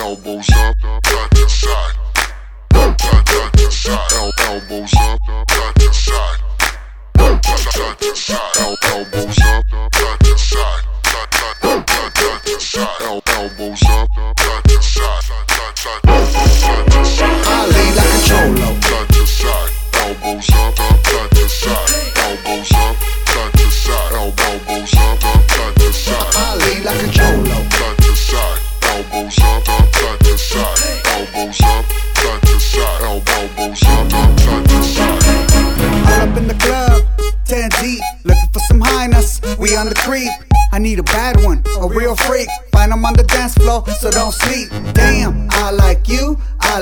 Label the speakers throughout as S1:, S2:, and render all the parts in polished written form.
S1: elbows up, side to side, side to side, elbows up, side to side, side to side, elbows up, side to side, side to side, elbows up, side to side, side to side.
S2: I lean like a cholo.
S1: Side to side, elbows up, side to side, elbows up, side to side, elbows up, side to side.
S2: I lean like a cholo.
S1: Side to side, elbows up, side to side, elbows up, side to side, elbows up, side to side.
S2: All up in the club, 10 deep, looking for some highness. We on the creep. I need a bad one, a real freak. Find 'em on the dance floor, so don't sleep. Damn, I like you,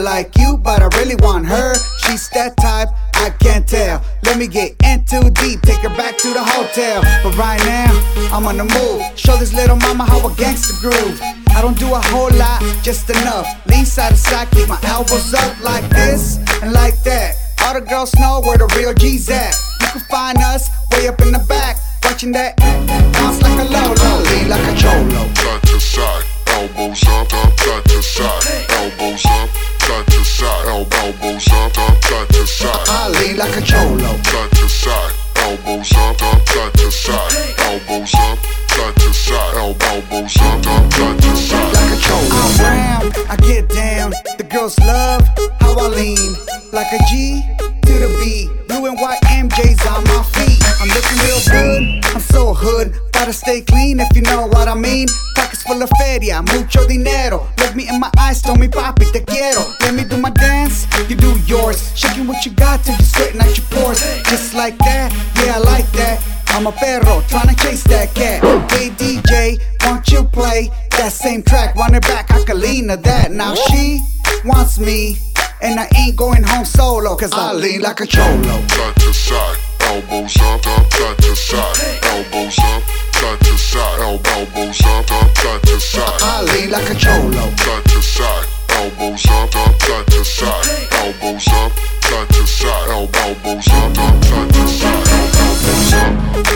S2: but I really want her. She's that type, I can't tell. Let me get in too deep, take her back to the hotel. But right now, I'm on the move. Show this little mama how a gangster groove. I don't do a whole lot, just enough. Lean side to side, keep my elbows up like this and like that. All the girls know where the real G's at. You can find us way up in the back, watching that bounce like a low-low, lean like a cholo.
S1: Side to side, elbows up, side to side, elbows up, side to side, elbows up, side to side.
S2: I lean like a cholo.
S1: Side to side, elbows up, side to side, elbows up, side to side, elbows up, side to side.
S2: Like a cholo. I'm round, I get down. The girls love how I lean. Like a G to the B. Blue and white MJs on my feet. I'm looking real good, I'm so hood. Gotta stay clean if you know what I mean. Pockets full of feria, mucho dinero. Look me in my eyes, tell me papi te quiero. Let me do my dance, you do yours. Shaking what you got till you're sweating out your pores. Just like that, yeah I like that. I'm a perro, tryna chase that cat. Hey DJ, won't you play that same track? Run it back, I can lean to that. Now she wants me, and I ain't going home solo, cause I lean like a cholo.
S1: Side to side, elbows up, side to side, elbows up, side to side, elbows up, side to side.
S2: I lean like a cholo.
S1: Side to side, elbows up, side to side, elbows up, side to side, elbows up, side to side, elbows up,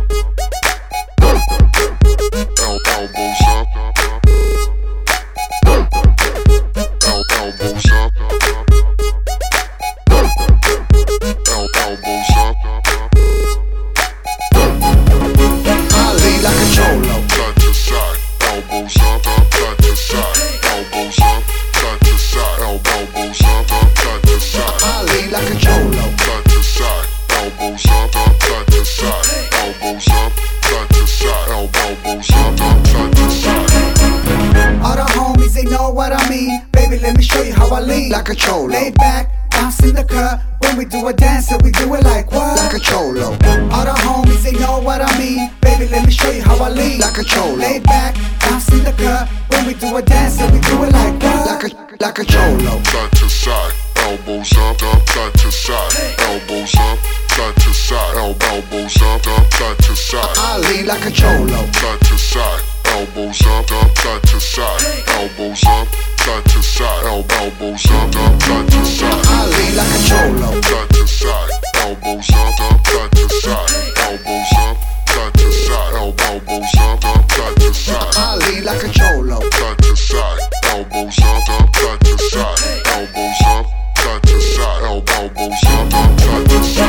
S1: elbows up, elbows up.
S2: Like a cholo.
S1: Side to side, elbows up, side to side, elbows up, side to side, elbows up, side to side.
S2: I lean like a cholo.
S1: Side to side, elbows up, side to side, elbows up, side to side, elbows up, side to side.
S2: All the homies, they know what I mean. Baby, let me show you how I lean. Like a cholo. Laid back, bounce in the cut. When we do a dance, we do it like what? Like a cholo. All the homies, they know what I mean. Baby, let me show you how I lean. Like a cholo. Laid back, bounce in the cut. When we do a dance, we do it like what? Like a cholo.
S1: Side to side, elbows up, side to side, elbows up, side to side, elbows up, side to side.
S2: I lean like a cholo.
S1: Side to side, elbows up, side to side, elbows up, side to side, elbows up, side to side.
S2: I lean like a cholo.
S1: Side to side, elbows up, side to side, elbows up, side to side, elbows up, side to side.
S2: I lean like a cholo.
S1: Side to side, elbows up, side to side, elbows up, side to side, elbows up, side to side.